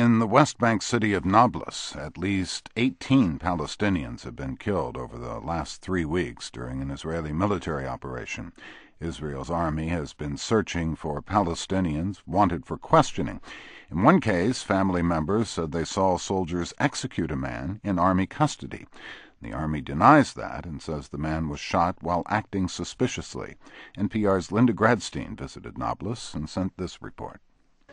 In the West Bank city of Nablus, at least 18 Palestinians have been killed over the last 3 weeks during an Israeli military operation. Israel's army has been searching for Palestinians wanted for questioning. In one case, family members said they saw soldiers execute a man in army custody. The army denies that and says the man was shot while acting suspiciously. NPR's Linda Gradstein visited Nablus and sent this report.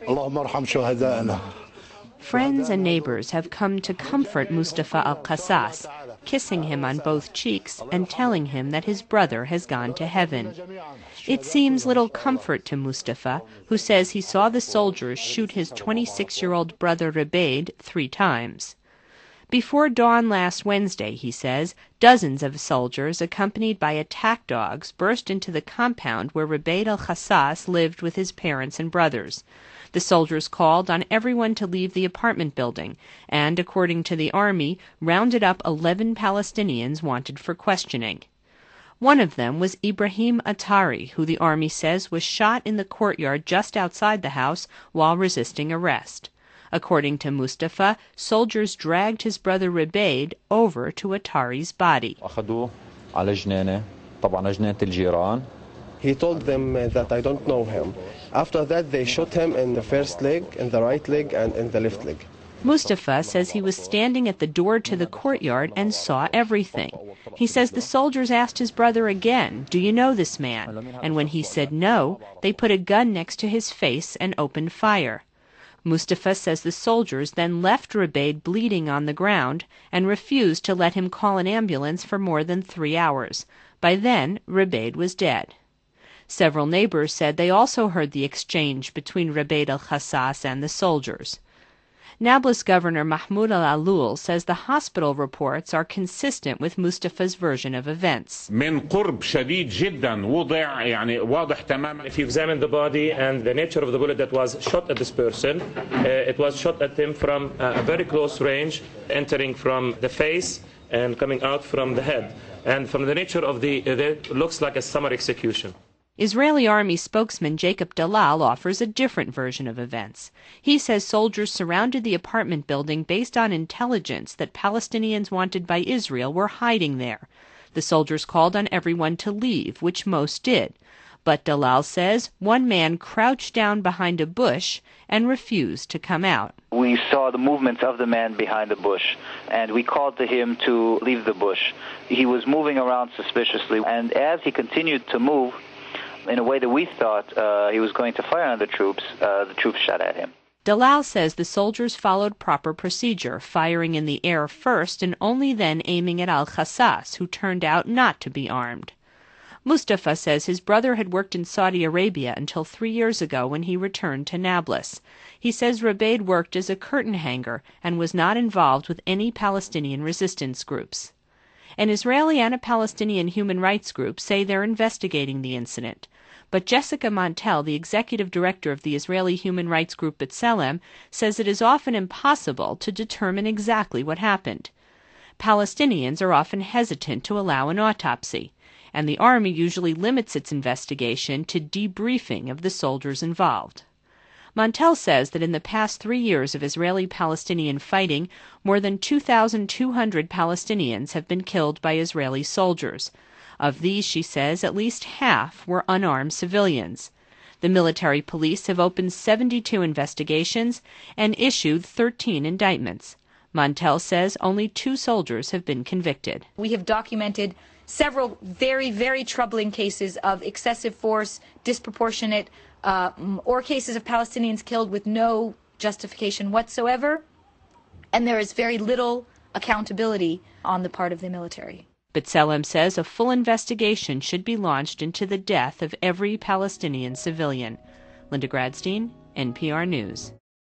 Friends and neighbors have come to comfort Mustafa al-Qassas, kissing him on both cheeks and telling him that his brother has gone to heaven. It seems little comfort to Mustafa, who says he saw the soldiers shoot his 26-year-old brother Rubaid 3 times. Before dawn last Wednesday, he says, dozens of soldiers accompanied by attack dogs burst into the compound where Rubaid al-Qassas lived with his parents and brothers. The soldiers called on everyone to leave the apartment building and, according to the army, rounded up 11 Palestinians wanted for questioning. One of them was Ibrahim Atari, who the army says was shot in the courtyard just outside the house while resisting arrest. According to Mustafa, soldiers dragged his brother Rubaid over to Atari's body. He told them that I don't know him. After that, they shot him in the first leg, in the right leg, and in the left leg. Mustafa says he was standing at the door to the courtyard and saw everything. He says the soldiers asked his brother again, "Do you know this man?" And when he said no, they put a gun next to his face and opened fire. Mustafa says the soldiers then left Rubaid bleeding on the ground and refused to let him call an ambulance for more than 3 hours. By then, Rubaid was dead. Several neighbors said they also heard the exchange between Rubaid al-Qassas and the soldiers. Nablus Governor Mahmoud al-Alul says the hospital reports are consistent with Mustafa's version of events. If you examine the body and the nature of the bullet that was shot at this person, it was shot at him from a very close range, entering from the face and coming out from the head. And from the nature of it looks like a summary execution. Israeli Army spokesman Jacob Dalal offers a different version of events. He says soldiers surrounded the apartment building based on intelligence that Palestinians wanted by Israel were hiding there. The soldiers called on everyone to leave, which most did. But Dalal says one man crouched down behind a bush and refused to come out. We saw the movements of the man behind the bush, and we called to him to leave the bush. He was moving around suspiciously, and as he continued to move, in a way that we thought he was going to fire on the troops shot at him. Dalal says the soldiers followed proper procedure, firing in the air first and only then aiming at al-Qassas, who turned out not to be armed. Mustafa says his brother had worked in Saudi Arabia until 3 years ago when he returned to Nablus. He says Rubaid worked as a curtain hanger and was not involved with any Palestinian resistance groups. An Israeli and a Palestinian human rights group say they're investigating the incident. But Jessica Montel, the executive director of the Israeli human rights group B'Tselem, says it is often impossible to determine exactly what happened. Palestinians are often hesitant to allow an autopsy, and the army usually limits its investigation to debriefing of the soldiers involved. Montel says that in the past 3 years of Israeli-Palestinian fighting, more than 2,200 Palestinians have been killed by Israeli soldiers. Of these, she says, at least half were unarmed civilians. The military police have opened 72 investigations and issued 13 indictments. Montel says only 2 soldiers have been convicted. We have documented several very, very troubling cases of excessive force, disproportionate, or cases of Palestinians killed with no justification whatsoever, and there is very little accountability on the part of the military. B'Tselem says a full investigation should be launched into the death of every Palestinian civilian. Linda Gradstein, NPR News.